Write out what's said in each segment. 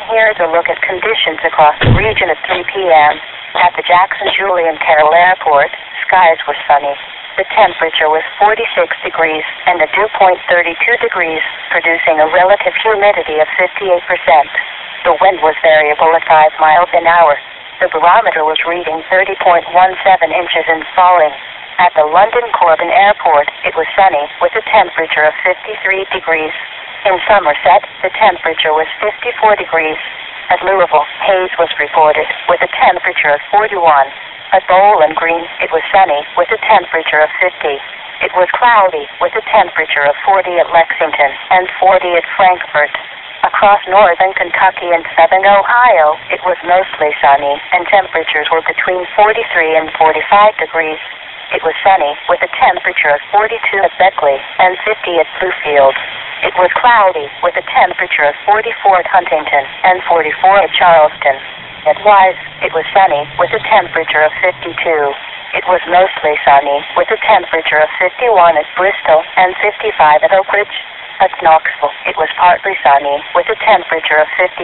Here's a look at conditions across the region at 3 p.m. At the Jackson Julian Carroll Airport, skies were sunny. The temperature was 46 degrees and the dew point 32 degrees, producing a relative humidity of 58%. The wind was variable at 5 miles an hour. The barometer was reading 30.17 inches and falling. At the London Corben Airport, it was sunny with a temperature of 53 degrees. In Somerset, the temperature was 54 degrees. At Louisville, haze was reported with a temperature of 41. At Bowling Green, it was sunny with a temperature of 50. It was cloudy with a temperature of 40 at Lexington and 40 at Frankfort. Across northern Kentucky and southern Ohio, it was mostly sunny and temperatures were between 43 and 45 degrees. It was sunny with a temperature of 42 at Beckley and 50 at Bluefield. It was cloudy with a temperature of 44 at Huntington and 44 at Charleston. At Wise, it was sunny with a temperature of 52. It was mostly sunny with a temperature of 51 at Bristol and 55 at Oak Ridge. At Knoxville, it was partly sunny with a temperature of 55.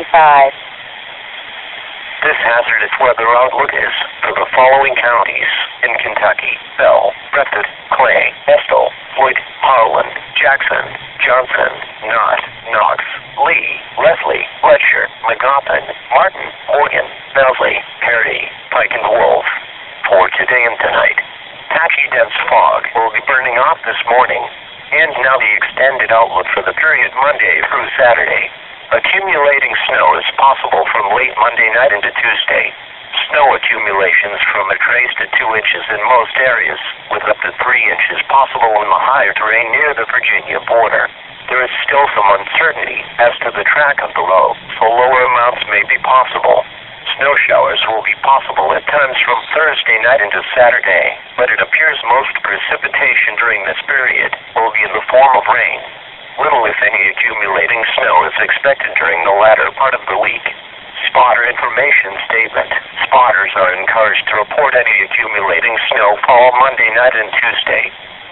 This hazardous weather outlook is for the following counties in Kentucky: Bell, Breathitt, Clay, Estill, Floyd, Harlan, Jackson, Johnson, Knott, Knox, Lee, Leslie, Letcher, Magoffin, Martin, Morgan, Knowsley, Perry, Pike, and Wolf. For today and tonight, patchy dense fog will be burning off this morning, and now the extended outlook for the period Monday through Saturday. Accumulating snow is possible from late Monday night into Tuesday. Snow accumulations from a trace to 2 inches in most areas, with up to 3 inches possible in the higher terrain near the Virginia border. There is still some uncertainty as to the track of the low, so lower amounts may be possible. Snow showers will be possible at times from Thursday night into Saturday, but it appears most precipitation during this period will be in the form of rain. Little, if any, accumulating snow is expected during the latter part of the week. Spotter information statement. Spotters are encouraged to report any accumulating snowfall Monday night and Tuesday.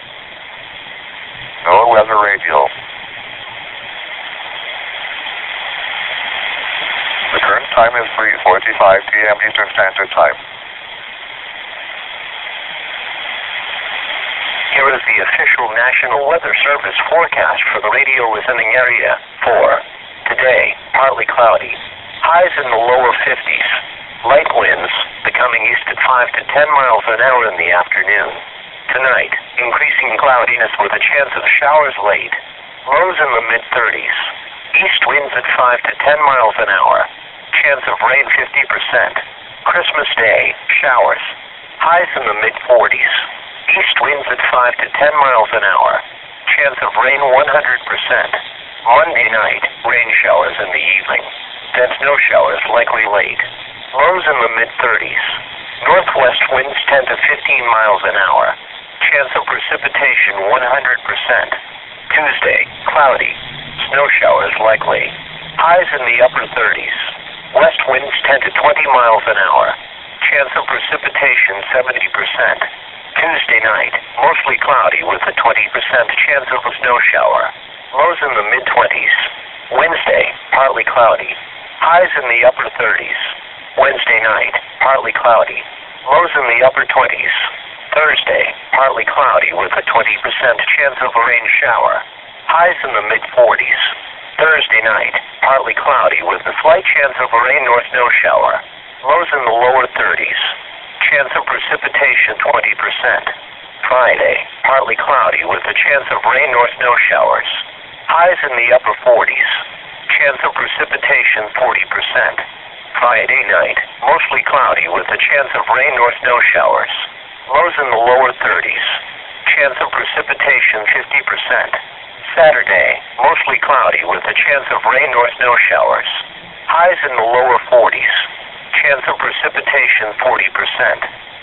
NOAA Weather Radio. The current time is 3:45 p.m. Eastern Standard Time. Here is the official National Weather Service forecast for the radio listening area. For today, partly cloudy. Highs in the lower 50s. Light winds becoming east at 5 to 10 miles an hour in the afternoon. Tonight, increasing cloudiness with a chance of showers late. Lows in the mid-30s. East winds at 5 to 10 miles an hour. Chance of rain 50%. Christmas Day, showers. Highs in the mid-40s. East winds at 5 to 10 miles an hour. Chance of rain 100%. Monday night, rain showers in the evening. Then snow showers likely late. Lows in the mid-30s. Northwest winds 10 to 15 miles an hour. Chance of precipitation 100%. Tuesday, cloudy. Snow showers likely. Highs in the upper 30s. West winds 10 to 20 miles an hour. Chance of precipitation 70%. Tuesday night, mostly cloudy with a 20% chance of a snow shower. Lows in the mid-20s. Wednesday, partly cloudy. Highs in the upper 30s. Wednesday night, partly cloudy. Lows in the upper 20s. Thursday, partly cloudy with a 20% chance of a rain shower. Highs in the mid-40s. Thursday night, partly cloudy with a slight chance of a rain or snow shower. Lows in the lower 30s. Chance of precipitation 20%. Friday, partly cloudy with a chance of rain or snow showers. Highs in the upper 40s. Chance of precipitation 40%. Friday night, mostly cloudy with a chance of rain or snow showers. Lows in the lower 30s. Chance of precipitation 50%. Saturday, mostly cloudy with a chance of rain or snow showers. Highs in the lower 40s. Chance of precipitation 40%.